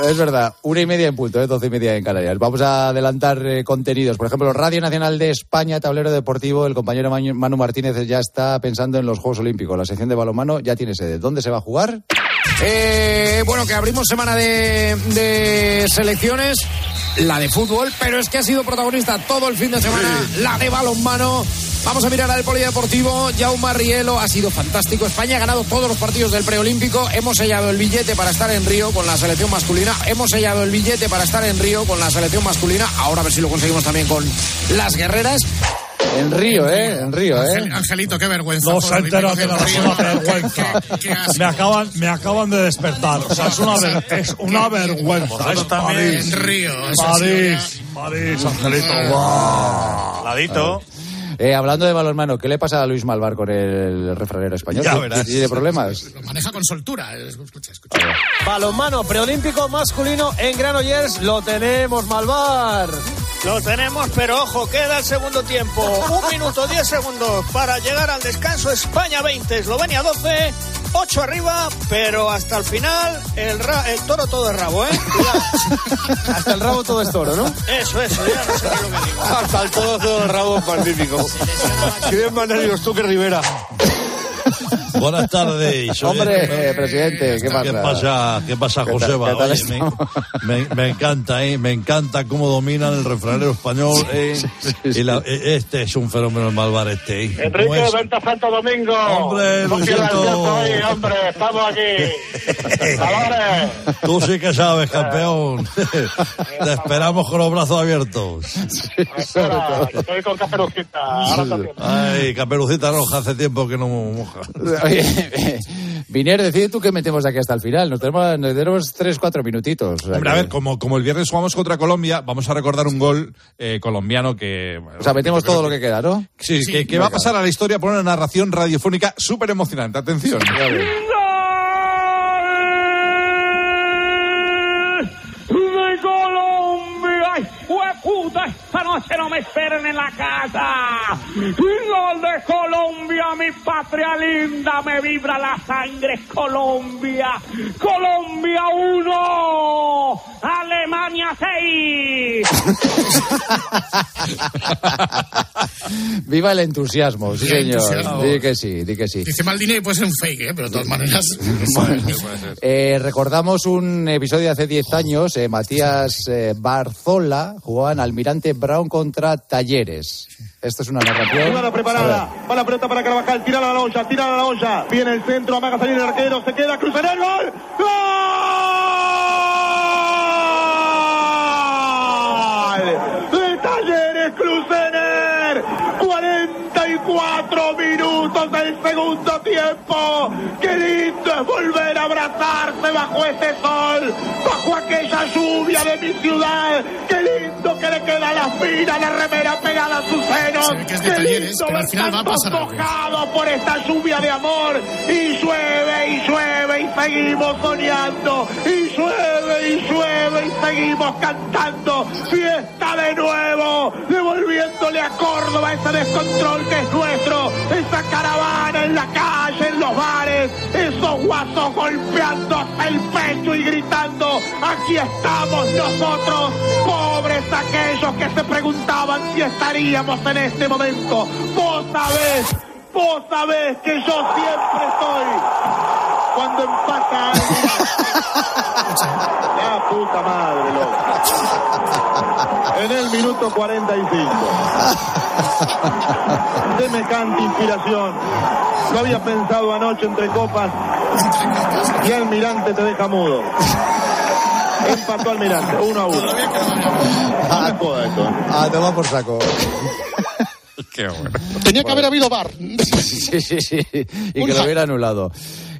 Es verdad, 1:30 en punto, 12:30 en Canarias. Vamos a adelantar contenidos. Por ejemplo, Radio Nacional de España, tablero deportivo. El compañero Manu Martínez ya está pensando en los Juegos Olímpicos. La sección de balonmano ya tiene sede. ¿Dónde se va a jugar? Bueno, que abrimos semana de selecciones, la de fútbol, pero es que ha sido protagonista todo el fin de semana, la de balonmano. Vamos a mirar al polideportivo. Jaume Rielo ha sido fantástico. España ha ganado todos los partidos del preolímpico. Hemos sellado el billete para estar en Río con la selección masculina. Ahora a ver si lo conseguimos también con las guerreras. En Río, Angelito, qué vergüenza. No se ha enterado que es una vergüenza. Me acaban de despertar. O sea, es una vergüenza. Es París. En Río. París, Angelito. Wow. Ladito. Hablando de balonmano, ¿qué le pasa a Luis Malvar con el refranero español? Ya verás. ¿Tiene problemas? Lo maneja con soltura. Escucha. Balonmano preolímpico masculino en Granollers. Lo tenemos, Malvar. Lo tenemos, pero ojo, queda el segundo tiempo. 1 minuto 10 segundos para llegar al descanso. España 20, Eslovenia 12, 8 arriba, pero hasta el final el toro todo es rabo, ¿eh? Cuidado. Hasta el rabo todo es toro, ¿no? Eso, ya no sé qué lo que digo. Hasta el toro todo el rabo, magnífico. ¿Quién más nervios tú que Rivera? Buenas tardes. Hombre, presidente, ¿qué pasa? ¿Qué pasa, Joseba? Me encanta cómo dominan el refranero español. Y este es un fenómeno el Malvar Enrique, vente a Santo Domingo. Hombre, Luisito. Hombre, estamos aquí. ¡Valores! Tú sí que sabes, campeón. Te esperamos con los brazos abiertos. Espera, estoy con Caperucita. Ahora también. Ay, Caperucita Roja, hace tiempo que no moja. Oye, Viner, decide tú que metemos aquí hasta el final. Nos tenemos 3-4 minutitos. Hombre, a ver, como el viernes jugamos contra Colombia, vamos a recordar un gol colombiano que... O sea, metemos todo lo que queda, ¿no? Sí, que va a pasar a la historia por una narración radiofónica súper emocionante. Atención. Puta, esta noche no me esperen en la casa. Gol de Colombia, mi patria linda, me vibra la sangre. Colombia 1, Alemania 6. Viva el entusiasmo, sí señor. Di que sí. Dice Maldini que puede ser un fake, pero de todas maneras. Recordamos un episodio de hace 10 años. Matías Barzola jugaba en Almirante Brown contra Talleres. Esto es una narración. Jugada preparada. Va la pelota para Carvajal. Tira a la olla. Viene el centro, amaga salir el arquero. Se queda, cruza el gol. ¡Gol! De Talleres Crucener. 44 minutos del segundo tiempo. ¡Qué lindo es volver a abrazarse bajo este sol! Bajo aquella lluvia de mi ciudad. ¡Qué lindo que le queda la fina, la remera pegada a sus senos! Que es de Talleres, pero al final va a pasar algo. Tocado por esta lluvia de amor. Y llueve y seguimos soñando. Y llueve y seguimos cantando. Fiesta de nuevo. Devolviéndole a Córdoba ese descontrol que es nuestro. Esa caravana en la calle, en los bares. Esos guasos golpeando hasta el pecho y gritando: aquí estamos nosotros. Pobres aquellos que se preguntaban si estaríamos en este momento. Vos sabés que yo siempre estoy cuando empata alguien. La puta madre, loco. En el minuto 45. Semejante inspiración. Lo había pensado anoche entre copas. Y Almirante te deja mudo. Empató Almirante, 1-1. Te va por saco. Qué bueno. Tenía que haber habido VAR. Sí. Y que lo hubiera anulado.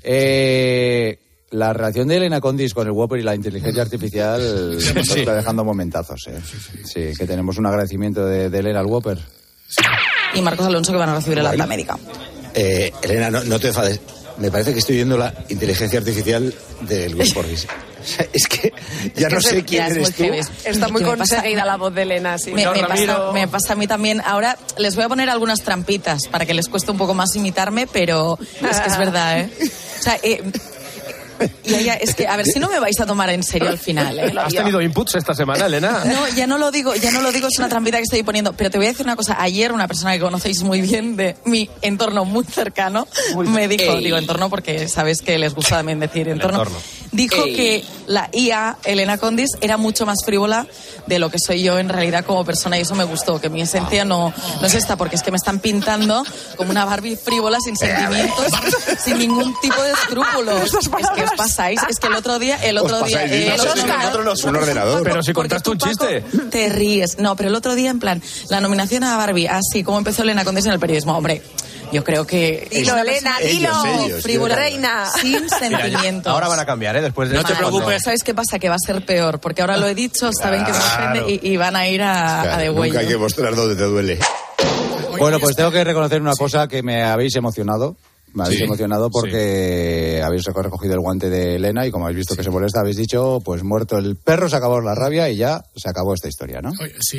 La relación de Elena Condis con el Whopper y la inteligencia artificial está dejando momentazos. Sí, que tenemos un agradecimiento de Elena al Whopper. Y Marcos Alonso, que van a recibir el alta médica. Elena, no te enfades. Me parece que estoy viendo la inteligencia artificial del grupo Porris. Es que ya no sé quién eres tú. Está muy conseguida la voz de Elena. Sí. Me pasa a mí también. Ahora les voy a poner algunas trampitas para que les cueste un poco más imitarme, pero es que es verdad, ¿eh? O sea, Y ella, es que, a ver, si no me vais a tomar en serio al final, ¿eh? ¿Has tenido inputs esta semana, Elena? No, ya no lo digo, es una trampita que estoy poniendo. Pero te voy a decir una cosa. Ayer una persona que conocéis muy bien de mi entorno muy cercano me dijo, digo entorno porque sabes que les gusta también decir entorno. Dijo que la IA, Elena Condis, era mucho más frívola de lo que soy yo en realidad como persona, y eso me gustó, que mi esencia no es esta, porque es que me están pintando como una Barbie frívola, sin sentimientos, sin ningún tipo de escrúpulos. Es que os pasáis, es que el otro día es un ordenador. Pero si contaste un chiste. Te ríes. No, pero el otro día, en plan, la nominación a Barbie, así como empezó Elena Condis en el periodismo, hombre. Yo creo que... Dilo, Elena, dilo. Frívola, reina. Sin sentimientos. Ahora van a cambiar, ¿eh? Después de no te preocupes. ¿Sabes qué pasa? Que va a ser peor, porque ahora lo he dicho, saben que me ofende y van a ir a de huello. Nunca hay que mostrar dónde te duele. Bueno, pues tengo que reconocer una cosa, que me habéis emocionado. Me habéis emocionado porque habéis recogido el guante de Elena y como habéis visto que se molesta, habéis dicho, pues muerto el perro, se acabó la rabia y ya se acabó esta historia, ¿no? Sí.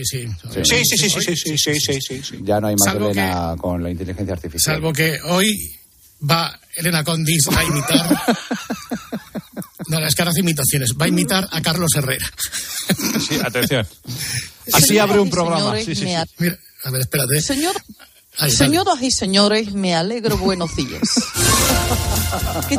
Ya no hay más Elena con la inteligencia artificial. Salvo que hoy va Elena Condis a imitar... No, es que ahora hace imitaciones. Va a imitar a Carlos Herrera. Sí, atención. Así abre un programa. Mira, a ver, espérate. Señoras y señores, me alegro, buenos días. ¿Qué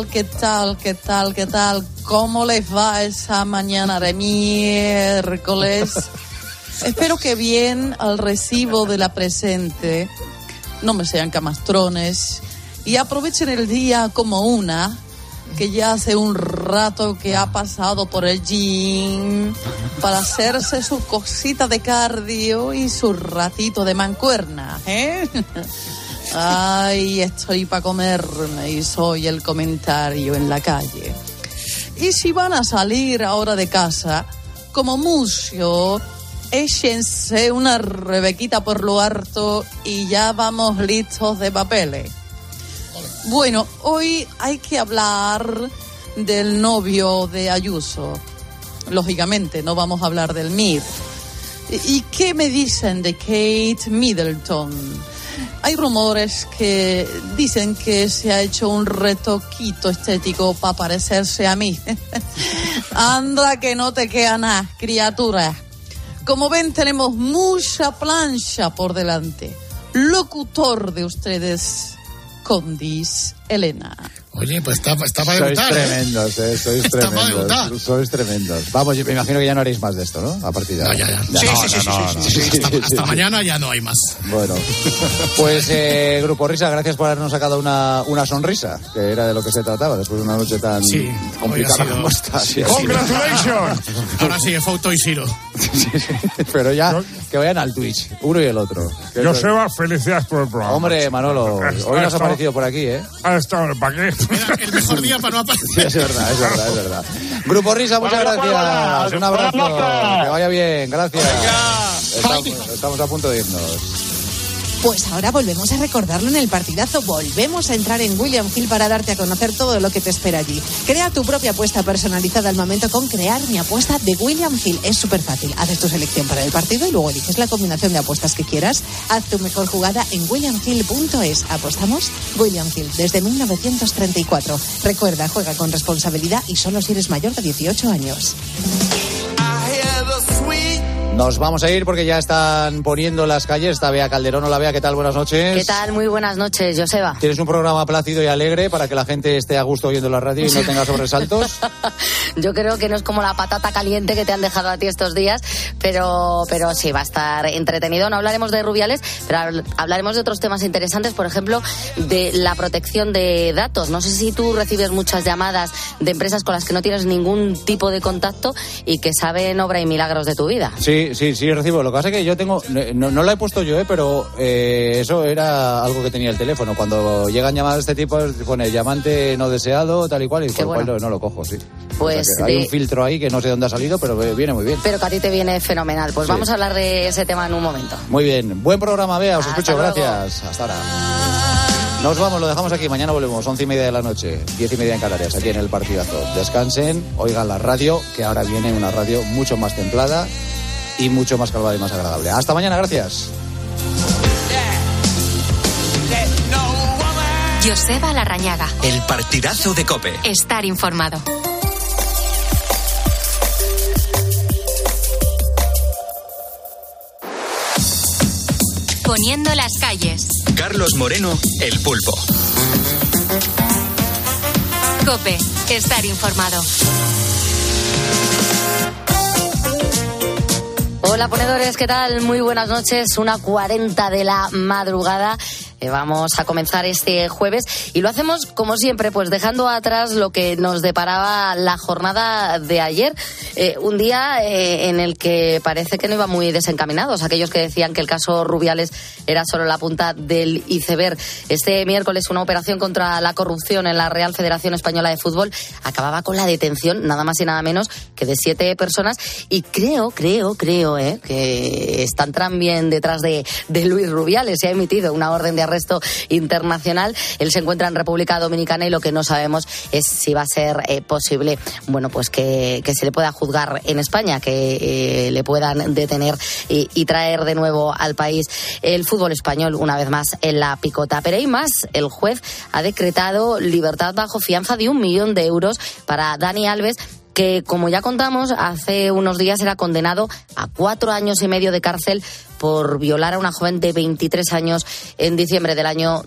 tal? ¿Cómo les va esa mañana de miércoles? Espero que bien al recibo de la presente. No me sean camastrones. Y aprovechen el día como una, que ya hace un rato que ha pasado por el gym para hacerse su cosita de cardio y su ratito de mancuerna, ¿eh? Ay, estoy para comerme y soy el comentario en la calle. Y si van a salir ahora de casa, como mucho, échense una rebequita por lo harto y ya vamos listos de papeles. Bueno, hoy hay que hablar del novio de Ayuso. Lógicamente, no vamos a hablar del MID. ¿Y qué me dicen de Kate Middleton? Hay rumores que dicen que se ha hecho un retoquito estético para parecerse a mí. Anda que no te queda nada, criatura. Como ven, tenemos mucha plancha por delante. Locutor de ustedes, Condis, Elena. Oye, pues está para debutar. Sois tremendos. Vamos, yo me imagino que ya no haréis más de esto, ¿no? A partir de ahora. Sí. Hasta mañana ya no hay más. Bueno, pues Grupo Risa, gracias por habernos sacado una sonrisa, que era de lo que se trataba después de una noche tan complicada como esta. ¡Congratulations! Ahora sí, Fauto y Ciro. Pero ya que vayan al Twitch, uno y el otro. Joseba, felicidades por el programa. Hombre, Manolo, hoy nos ha aparecido por aquí, ¿eh? ¿Para qué? Era el mejor día para no aparecer. Sí, es verdad. Grupo Risa, muchas gracias. Un abrazo. Que vaya bien, gracias. Estamos a punto de irnos. Pues ahora volvemos a recordarlo en el partidazo. Volvemos a entrar en William Hill para darte a conocer todo lo que te espera allí. Crea tu propia apuesta personalizada al momento con Crear mi apuesta de William Hill. Es súper fácil. Haces tu selección para el partido y luego eliges la combinación de apuestas que quieras. Haz tu mejor jugada en williamhill.es. ¿Apostamos? William Hill, desde 1934. Recuerda, juega con responsabilidad y solo si eres mayor de 18 años. Nos vamos a ir porque ya están poniendo las calles. Está Bea Calderón. Hola, Bea, ¿qué tal? Buenas noches. ¿Qué tal? Muy buenas noches, Joseba. ¿Tienes un programa plácido y alegre para que la gente esté a gusto oyendo la radio y no tenga sobresaltos? Yo creo que no es como la patata caliente que te han dejado a ti estos días, pero sí, va a estar entretenido. No hablaremos de Rubiales, pero hablaremos de otros temas interesantes, por ejemplo, de la protección de datos. No sé si tú recibes muchas llamadas de empresas con las que no tienes ningún tipo de contacto y que saben obra y milagros de tu vida. Sí, recibo. Lo que pasa es que yo tengo... No la he puesto yo, pero eso era algo que tenía el teléfono. Cuando llegan llamadas de este tipo, pone llamante no deseado, tal y cual, y por lo cual no lo cojo, sí. Pues o sea hay un filtro ahí que no sé dónde ha salido, pero viene muy bien. Pero que a ti te viene fenomenal. Pues vamos a hablar de ese tema en un momento. Muy bien. Buen programa, Bea. Os escucho. Luego. Gracias. Hasta ahora. Nos vamos, lo dejamos aquí. Mañana volvemos, 11:30 de la noche, 10:30 en Canarias, aquí en el partidazo. Descansen, oigan la radio, que ahora viene una radio mucho más templada y mucho más calmada y más agradable. Hasta mañana, gracias. Joseba Larrañaga. El partidazo de COPE. Estar informado. Poniendo las calles. Carlos Moreno, El Pulpo. COPE. Estar informado. Hola ponedores, ¿qué tal? Muy buenas noches, 1:40 de la madrugada. Vamos a comenzar este jueves y lo hacemos como siempre, pues dejando atrás lo que nos deparaba la jornada de ayer, un día en el que parece que no iban muy desencaminados aquellos que decían que el caso Rubiales era solo la punta del iceberg. Este miércoles una operación contra la corrupción en la Real Federación Española de Fútbol acababa con la detención nada más y nada menos que de 7 personas y creo que están también detrás de Luis Rubiales. Se ha emitido una orden de arresto internacional. Él se encuentra en República Dominicana y lo que no sabemos es si va a ser posible, bueno, pues que se le pueda juzgar en España, que le puedan detener y traer de nuevo al país. El fútbol español una vez más en la picota. Pero hay más. El juez ha decretado libertad bajo fianza de 1 millón de euros para Dani Alves, que, como ya contamos, hace unos días era condenado a 4 años y medio de cárcel por violar a una joven de 23 años en diciembre del año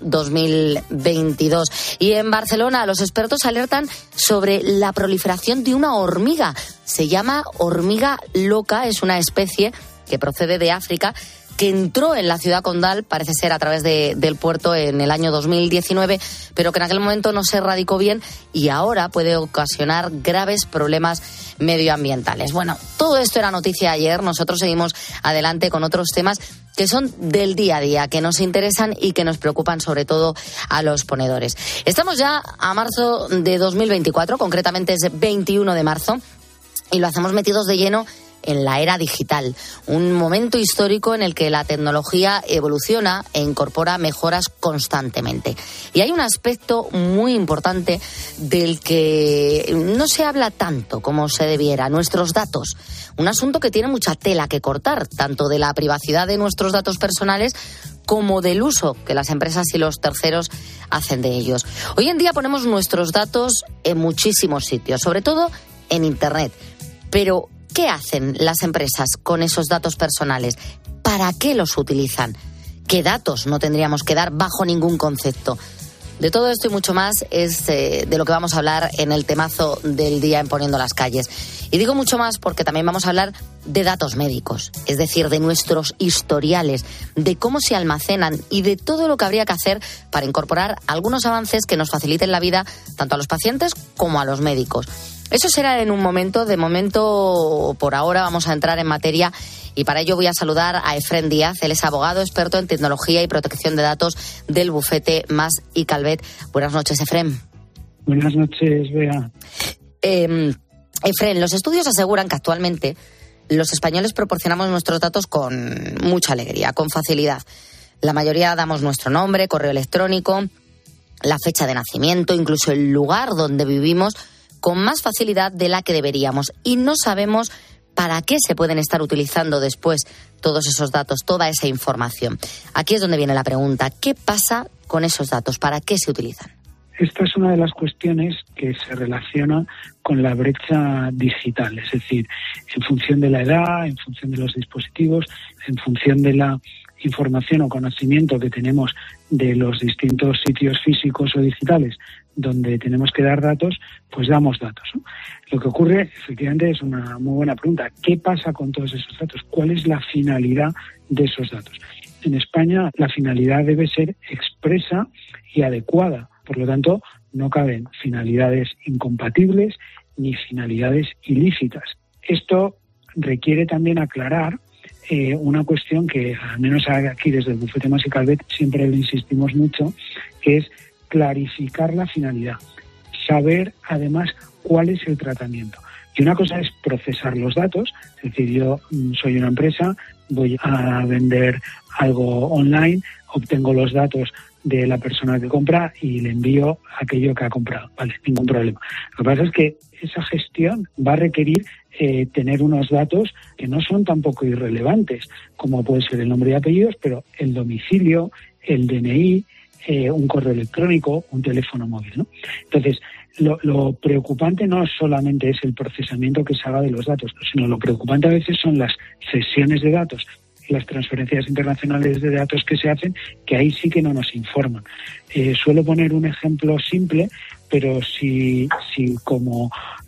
2022. Y en Barcelona los expertos alertan sobre la proliferación de una hormiga. Se llama hormiga loca, es una especie que procede de África, que entró en la ciudad condal, parece ser a través del puerto en el año 2019, pero que en aquel momento no se erradicó bien y ahora puede ocasionar graves problemas medioambientales. Bueno, todo esto era noticia ayer. Nosotros seguimos adelante con otros temas que son del día a día, que nos interesan y que nos preocupan sobre todo a los ponedores. Estamos ya a marzo de 2024, concretamente es 21 de marzo, y lo hacemos metidos de lleno en la era digital, un momento histórico en el que la tecnología evoluciona e incorpora mejoras constantemente. Y hay un aspecto muy importante del que no se habla tanto como se debiera, nuestros datos. Un asunto que tiene mucha tela que cortar, tanto de la privacidad de nuestros datos personales como del uso que las empresas y los terceros hacen de ellos. Hoy en día ponemos nuestros datos en muchísimos sitios, sobre todo en Internet. Pero ¿qué hacen las empresas con esos datos personales? ¿Para qué los utilizan? ¿Qué datos no tendríamos que dar bajo ningún concepto? De todo esto y mucho más es de lo que vamos a hablar en el temazo del día en Poniendo las Calles. Y digo mucho más porque también vamos a hablar de datos médicos, es decir, de nuestros historiales, de cómo se almacenan y de todo lo que habría que hacer para incorporar algunos avances que nos faciliten la vida tanto a los pacientes como a los médicos. Eso será en un momento. De momento, por ahora, vamos a entrar en materia y para ello voy a saludar a Efrén Díaz. Él es abogado, experto en tecnología y protección de datos del bufete Mas y Calvet. Buenas noches, Efrén. Buenas noches, Bea. Efrén, los estudios aseguran que actualmente los españoles proporcionamos nuestros datos con mucha alegría, con facilidad. La mayoría damos nuestro nombre, correo electrónico, la fecha de nacimiento, incluso el lugar donde vivimos, con más facilidad de la que deberíamos. Y no sabemos para qué se pueden estar utilizando después todos esos datos, toda esa información. Aquí es donde viene la pregunta. ¿Qué pasa con esos datos? ¿Para qué se utilizan? Esta es una de las cuestiones que se relaciona con la brecha digital, es decir, en función de la edad, en función de los dispositivos, en función de la información o conocimiento que tenemos de los distintos sitios físicos o digitales donde tenemos que dar datos, pues damos datos, ¿no? Lo que ocurre, efectivamente, es una muy buena pregunta. ¿Qué pasa con todos esos datos? ¿Cuál es la finalidad de esos datos? En España, la finalidad debe ser expresa y adecuada. Por lo tanto, no caben finalidades incompatibles ni finalidades ilícitas. Esto requiere también aclarar una cuestión que, al menos aquí desde el bufete Mas y Calvet, siempre le insistimos mucho, que es clarificar la finalidad, saber además cuál es el tratamiento. Y una cosa es procesar los datos, es decir, yo soy una empresa, voy a vender algo online, obtengo los datos de la persona que compra y le envío aquello que ha comprado, vale, ningún problema. Lo que pasa es que esa gestión va a requerir tener unos datos que no son tampoco irrelevantes, como puede ser el nombre y apellidos, pero el domicilio, el DNI, un correo electrónico, un teléfono móvil, ¿no? Entonces, lo preocupante no solamente es el procesamiento que se haga de los datos, sino lo preocupante a veces son las cesiones de datos, las transferencias internacionales de datos que se hacen, que ahí sí que no nos informan. Suelo poner un ejemplo simple, pero si como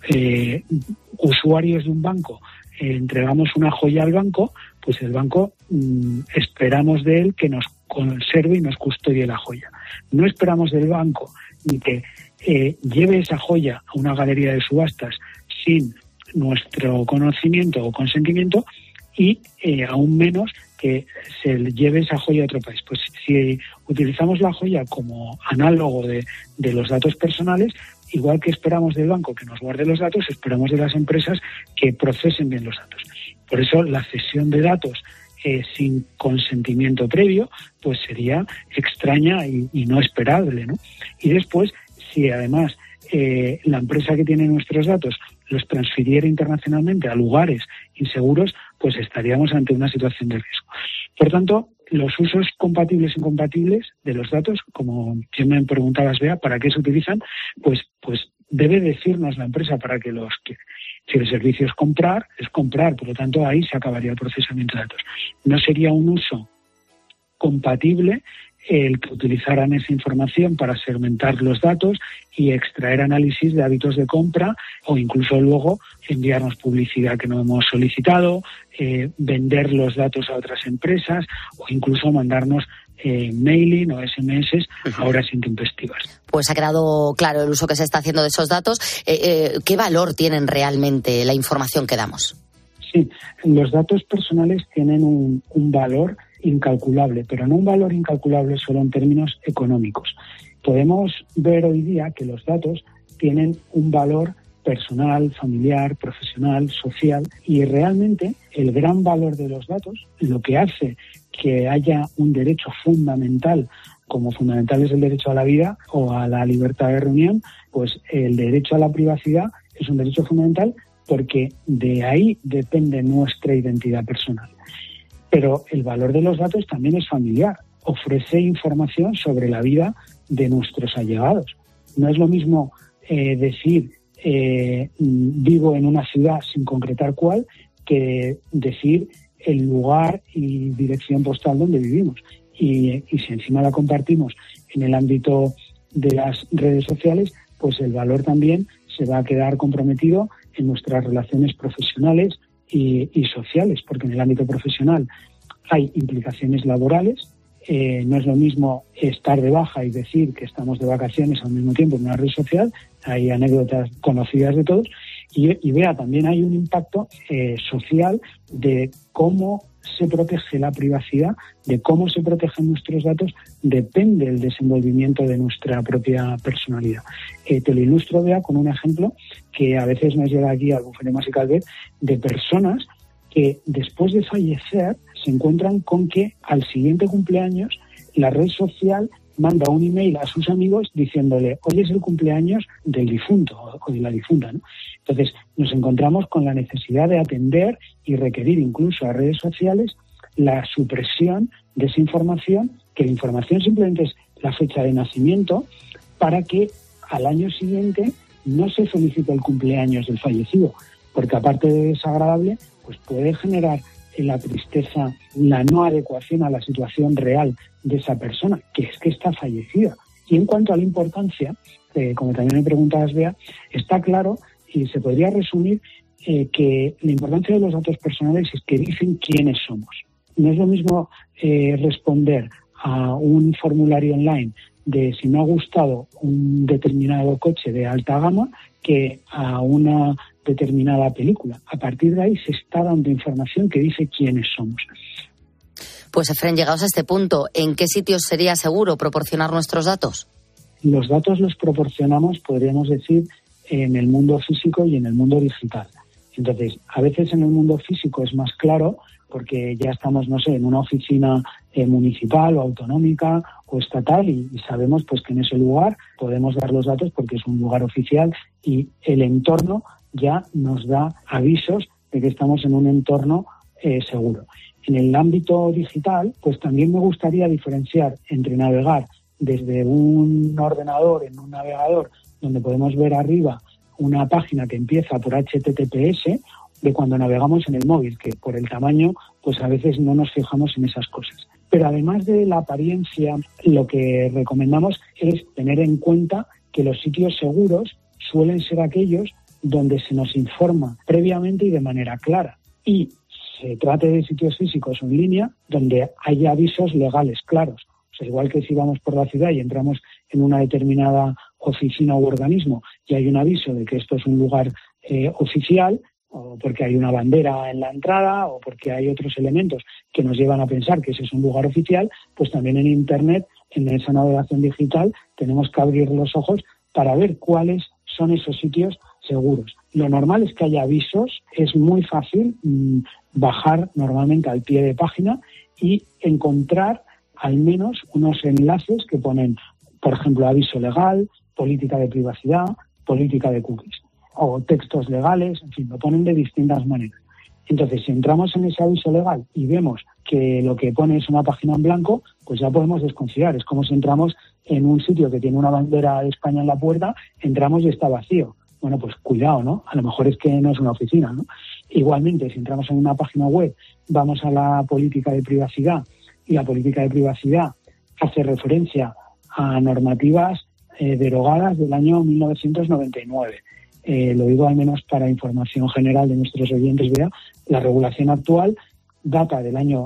usuarios de un banco entregamos una joya al banco, pues el banco esperamos de él que nos conserve y nos custodie la joya. No esperamos del banco ni que lleve esa joya a una galería de subastas sin nuestro conocimiento o consentimiento, y aún menos que se lleve esa joya a otro país. Pues si utilizamos la joya como análogo de los datos personales, igual que esperamos del banco que nos guarde los datos, esperamos de las empresas que procesen bien los datos. Por eso la cesión de datos sin consentimiento previo pues sería extraña y no esperable, ¿no? Y después, si además la empresa que tiene nuestros datos los transfiriera internacionalmente a lugares inseguros, pues estaríamos ante una situación de riesgo. Por tanto, los usos compatibles e incompatibles de los datos, como bien me preguntabas, Bea, ¿para qué se utilizan? Pues debe decirnos la empresa para qué los quiere. Si el servicio es comprar, por lo tanto ahí se acabaría el procesamiento de datos. No sería un uso compatible el que utilizaran esa información para segmentar los datos y extraer análisis de hábitos de compra, o incluso luego enviarnos publicidad que no hemos solicitado, vender los datos a otras empresas, o incluso mandarnos mailing o SMS a horas intempestivas. Pues ha quedado claro el uso que se está haciendo de esos datos. ¿Qué valor tienen realmente la información que damos? Sí, los datos personales tienen un valor incalculable, pero no un valor incalculable solo en términos económicos. Podemos ver hoy día que los datos tienen un valor personal, familiar, profesional, social, y realmente el gran valor de los datos, lo que hace que haya un derecho fundamental, como fundamental es el derecho a la vida o a la libertad de reunión, pues el derecho a la privacidad es un derecho fundamental porque de ahí depende nuestra identidad personal. Pero el valor de los datos también es familiar. Ofrece información sobre la vida de nuestros allegados. No es lo mismo decir vivo en una ciudad sin concretar cuál, que decir el lugar y dirección postal donde vivimos. Y si encima la compartimos en el ámbito de las redes sociales, pues el valor también se va a quedar comprometido en nuestras relaciones profesionales y sociales, porque en el ámbito profesional hay implicaciones laborales. No es lo mismo estar de baja y decir que estamos de vacaciones al mismo tiempo en una red social. Hay anécdotas conocidas de todos. Y vea, también hay un impacto social de cómo se protege la privacidad, de cómo se protegen nuestros datos, depende del desenvolvimiento de nuestra propia personalidad. Te lo ilustro, Bea, con un ejemplo que a veces nos llega aquí al bufete Mas y Calvet, de personas que después de fallecer se encuentran con que al siguiente cumpleaños la red social manda un email a sus amigos diciéndole: hoy es el cumpleaños del difunto o de la difunta, ¿no? Entonces nos encontramos con la necesidad de atender y requerir incluso a redes sociales la supresión de esa información, que la información simplemente es la fecha de nacimiento, para que al año siguiente no se felicite el cumpleaños del fallecido, porque aparte de desagradable, pues puede generar en la tristeza, la no adecuación a la situación real de esa persona, que es que está fallecida. Y en cuanto a la importancia, como también me preguntabas, Bea, está claro y se podría resumir que la importancia de los datos personales es que dicen quiénes somos. No es lo mismo responder a un formulario online de si me ha gustado un determinado coche de alta gama que a una determinada película. A partir de ahí se está dando información que dice quiénes somos. Pues, Efrén, llegados a este punto, ¿en qué sitios sería seguro proporcionar nuestros datos? Los datos los proporcionamos, podríamos decir, en el mundo físico y en el mundo digital. Entonces, a veces en el mundo físico es más claro porque ya estamos, no sé, en una oficina municipal o autonómica o estatal y sabemos pues que en ese lugar podemos dar los datos porque es un lugar oficial y el entorno ya nos da avisos de que estamos en un entorno seguro. En el ámbito digital, pues también me gustaría diferenciar entre navegar desde un ordenador en un navegador donde podemos ver arriba una página que empieza por HTTPS, de cuando navegamos en el móvil, que por el tamaño pues a veces no nos fijamos en esas cosas. Pero además de la apariencia, lo que recomendamos es tener en cuenta que los sitios seguros suelen ser aquellos donde se nos informa previamente y de manera clara. Y se trate de sitios físicos o en línea donde haya avisos legales claros. O sea, igual que si vamos por la ciudad y entramos en una determinada oficina u organismo y hay un aviso de que esto es un lugar oficial, o porque hay una bandera en la entrada, o porque hay otros elementos que nos llevan a pensar que ese es un lugar oficial, pues también en Internet, en esa navegación digital, tenemos que abrir los ojos para ver cuáles son esos sitios seguros. Lo normal es que haya avisos, es muy fácil bajar normalmente al pie de página y encontrar al menos unos enlaces que ponen, por ejemplo, aviso legal, política de privacidad, política de cookies, o textos legales, en fin, lo ponen de distintas maneras. Entonces, si entramos en ese aviso legal y vemos que lo que pone es una página en blanco, pues ya podemos desconfiar. Es como si entramos en un sitio que tiene una bandera de España en la puerta, entramos y está vacío. Bueno, pues cuidado, ¿no? A lo mejor es que no es una oficina, ¿no? Igualmente, si entramos en una página web, vamos a la política de privacidad, y la política de privacidad hace referencia a normativas derogadas del año 1999. Lo digo al menos para información general de nuestros oyentes, vea, la regulación actual data del año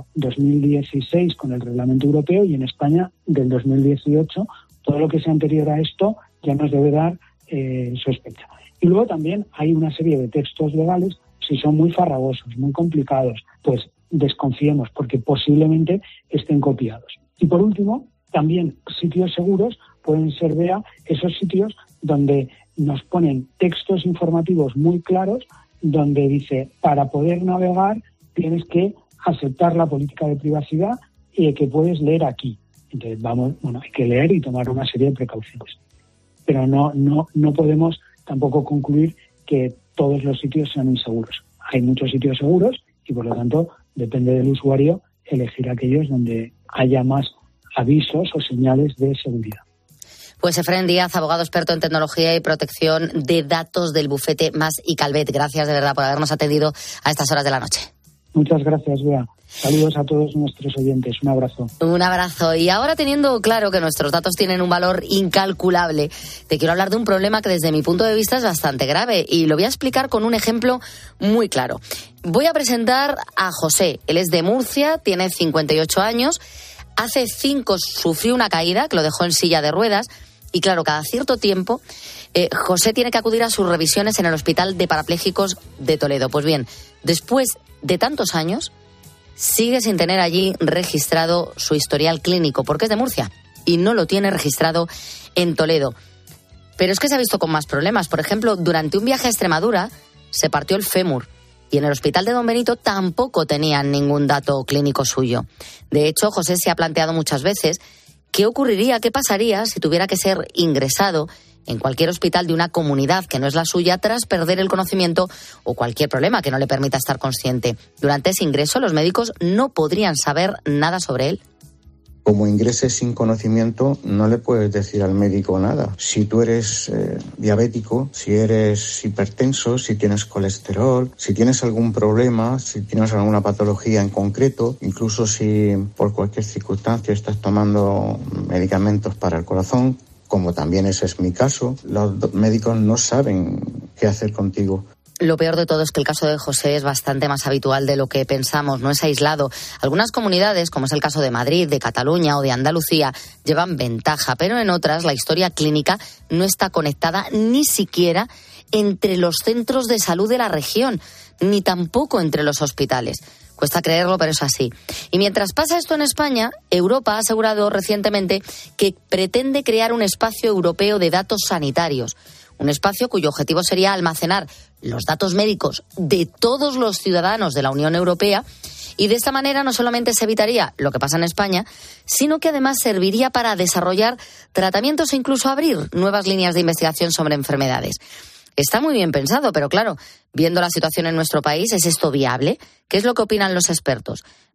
2016 con el Reglamento Europeo y en España del 2018. Todo lo que sea anterior a esto ya nos debe dar sospecha. Y luego también hay una serie de textos legales, si son muy farragosos, muy complicados, pues desconfiemos porque posiblemente estén copiados. Y por último, también sitios seguros pueden ser, vea, esos sitios donde nos ponen textos informativos muy claros, donde dice, para poder navegar tienes que aceptar la política de privacidad y que puedes leer aquí. Entonces hay que leer y tomar una serie de precauciones. Pero no podemos tampoco concluir que todos los sitios sean inseguros. Hay muchos sitios seguros y por lo tanto depende del usuario elegir aquellos donde haya más avisos o señales de seguridad. Pues Efrén Díaz, abogado experto en tecnología y protección de datos del bufete Mas y Calvet. Gracias de verdad por habernos atendido a estas horas de la noche. Muchas gracias, Bea. Saludos a todos nuestros oyentes. Un abrazo. Un abrazo. Y ahora, teniendo claro que nuestros datos tienen un valor incalculable, te quiero hablar de un problema que desde mi punto de vista es bastante grave y lo voy a explicar con un ejemplo muy claro. Voy a presentar a José. Él es de Murcia, tiene 58 años. Hace 5 sufrió una caída que lo dejó en silla de ruedas y claro, cada cierto tiempo José tiene que acudir a sus revisiones en el Hospital de Parapléjicos de Toledo. Pues bien, después de tantos años sigue sin tener allí registrado su historial clínico porque es de Murcia y no lo tiene registrado en Toledo. Pero es que se ha visto con más problemas. Por ejemplo, durante un viaje a Extremadura se partió el fémur y en el hospital de Don Benito tampoco tenían ningún dato clínico suyo. De hecho, José se ha planteado muchas veces qué ocurriría, qué pasaría si tuviera que ser ingresado en cualquier hospital de una comunidad que no es la suya tras perder el conocimiento o cualquier problema que no le permita estar consciente. Durante ese ingreso, los médicos no podrían saber nada sobre él. Como ingreses sin conocimiento, no le puedes decir al médico nada. Si tú eres diabético, si eres hipertenso, si tienes colesterol, si tienes algún problema, si tienes alguna patología en concreto, incluso si por cualquier circunstancia estás tomando medicamentos para el corazón, como también ese es mi caso, los médicos no saben qué hacer contigo. Lo peor de todo es que el caso de José es bastante más habitual de lo que pensamos, no es aislado. Algunas comunidades, como es el caso de Madrid, de Cataluña o de Andalucía, llevan ventaja, pero en otras la historia clínica no está conectada ni siquiera entre los centros de salud de la región, ni tampoco entre los hospitales. Cuesta creerlo, pero es así. Y mientras pasa esto en España, Europa ha asegurado recientemente que pretende crear un espacio europeo de datos sanitarios. Un espacio cuyo objetivo sería almacenar los datos médicos de todos los ciudadanos de la Unión Europea y de esta manera no solamente se evitaría lo que pasa en España, sino que además serviría para desarrollar tratamientos e incluso abrir nuevas líneas de investigación sobre enfermedades. Está muy bien pensado, pero claro, viendo la situación en nuestro país, ¿es esto viable? ¿Qué es lo que opinan los expertos?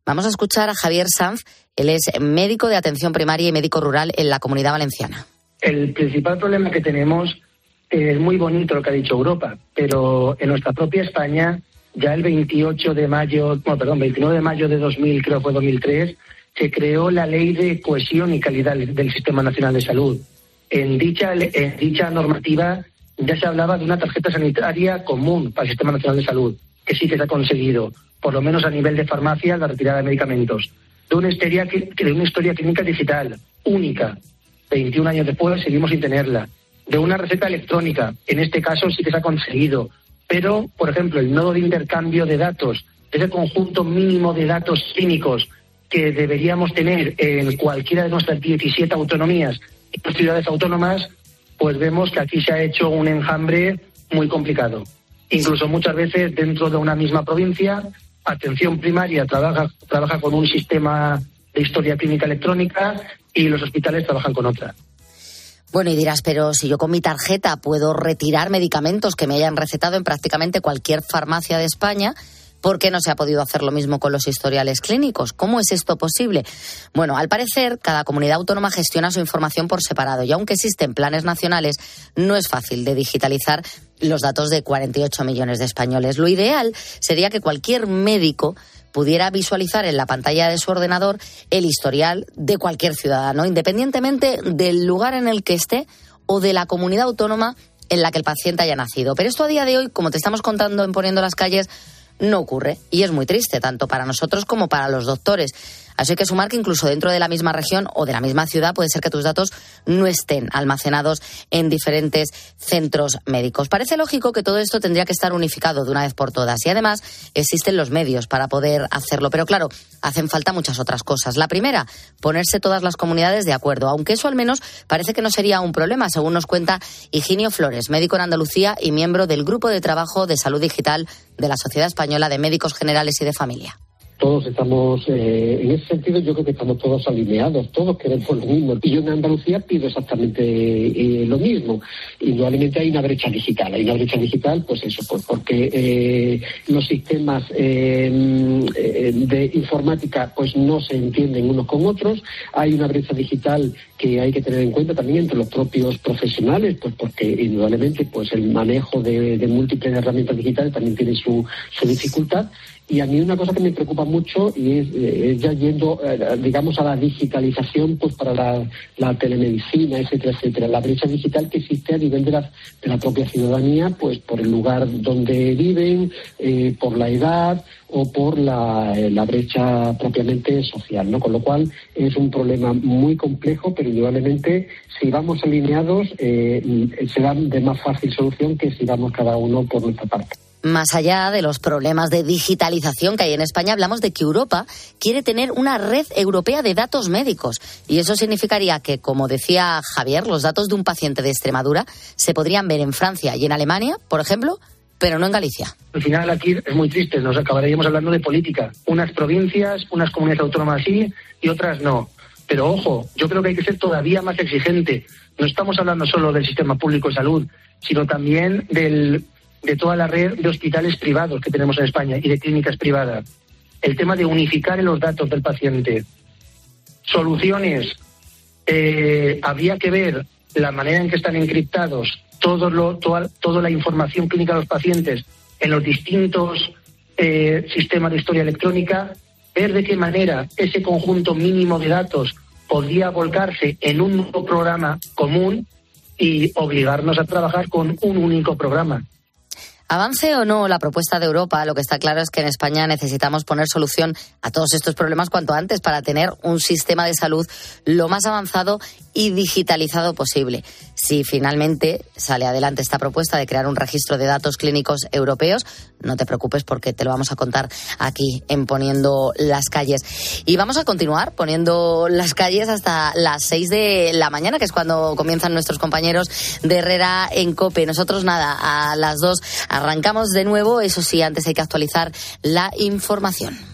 Vamos a escuchar a Javier Sanz. Él es médico de atención primaria y médico rural en la Comunidad Valenciana. El principal problema que tenemos es muy bonito lo que ha dicho Europa, pero en nuestra propia España, ya el 29 de mayo de 2000, creo que fue 2003, se creó la Ley de Cohesión y Calidad del Sistema Nacional de Salud. En dicha normativa ya se hablaba de una tarjeta sanitaria común para el Sistema Nacional de Salud, que sí que se ha conseguido, por lo menos a nivel de farmacia, la retirada de medicamentos. De una historia clínica digital única. 21 años después seguimos sin tenerla. De una receta electrónica, en este caso sí que se ha conseguido. Pero, por ejemplo, el nodo de intercambio de datos, ese conjunto mínimo de datos clínicos que deberíamos tener en cualquiera de nuestras 17 autonomías y ciudades autónomas, pues vemos que aquí se ha hecho un enjambre muy complicado. Incluso muchas veces dentro de una misma provincia, atención primaria trabaja con un sistema de historia clínica electrónica y los hospitales trabajan con otra. Bueno, y dirás, pero si yo con mi tarjeta puedo retirar medicamentos que me hayan recetado en prácticamente cualquier farmacia de España, ¿por qué no se ha podido hacer lo mismo con los historiales clínicos? ¿Cómo es esto posible? Bueno, al parecer, cada comunidad autónoma gestiona su información por separado y aunque existen planes nacionales, no es fácil de digitalizar los datos de 48 millones de españoles. Lo ideal sería que cualquier médico pudiera visualizar en la pantalla de su ordenador el historial de cualquier ciudadano, independientemente del lugar en el que esté o de la comunidad autónoma en la que el paciente haya nacido. Pero esto a día de hoy, como te estamos contando en Poniendo las Calles, no ocurre y es muy triste, tanto para nosotros como para los doctores. Así hay que sumar que incluso dentro de la misma región o de la misma ciudad puede ser que tus datos no estén almacenados en diferentes centros médicos. Parece lógico que todo esto tendría que estar unificado de una vez por todas y además existen los medios para poder hacerlo. Pero claro, hacen falta muchas otras cosas. La primera, ponerse todas las comunidades de acuerdo, aunque eso al menos parece que no sería un problema, según nos cuenta Higinio Flores, médico en Andalucía y miembro del Grupo de Trabajo de Salud Digital de la Sociedad Española de Médicos Generales y de Familia. Todos estamos, en ese sentido yo creo que estamos todos alineados, todos queremos lo mismo. Y yo en Andalucía pido exactamente lo mismo. Indudablemente hay una brecha digital. Hay una brecha digital, pues eso, pues porque los sistemas de informática pues no se entienden unos con otros. Hay una brecha digital que hay que tener en cuenta también entre los propios profesionales, pues porque indudablemente pues el manejo de múltiples herramientas digitales también tiene su dificultad. Y a mí una cosa que me preocupa mucho y es ya yendo, digamos, a la digitalización pues para la telemedicina, etcétera, etcétera. La brecha digital que existe a nivel de la propia ciudadanía, pues por el lugar donde viven, por la edad o por la brecha propiamente social, ¿no? Con lo cual es un problema muy complejo, pero indudablemente si vamos alineados será de más fácil solución que si vamos cada uno por nuestra parte. Más allá de los problemas de digitalización que hay en España, hablamos de que Europa quiere tener una red europea de datos médicos. Y eso significaría que, como decía Javier, los datos de un paciente de Extremadura se podrían ver en Francia y en Alemania, por ejemplo, pero no en Galicia. Al final aquí es muy triste, nos acabaríamos hablando de política. Unas provincias, unas comunidades autónomas sí y otras no. Pero ojo, yo creo que hay que ser todavía más exigente. No estamos hablando solo del sistema público de salud, sino también de toda la red de hospitales privados que tenemos en España y de clínicas privadas. El tema de unificar los datos del paciente. Soluciones. Habría que ver la manera en que están encriptados toda la información clínica de los pacientes en los distintos sistemas de historia electrónica, ver de qué manera ese conjunto mínimo de datos podría volcarse en un único programa común y obligarnos a trabajar con un único programa. Avance o no la propuesta de Europa, lo que está claro es que en España necesitamos poner solución a todos estos problemas cuanto antes para tener un sistema de salud lo más avanzado y digitalizado posible. Si finalmente sale adelante esta propuesta de crear un registro de datos clínicos europeos, no te preocupes porque te lo vamos a contar aquí en Poniendo las Calles. Y vamos a continuar poniendo las calles hasta las 6 de la mañana, que es cuando comienzan nuestros compañeros de Herrera en COPE. Nosotros nada, a las 2 arrancamos de nuevo, eso sí, antes hay que actualizar la información.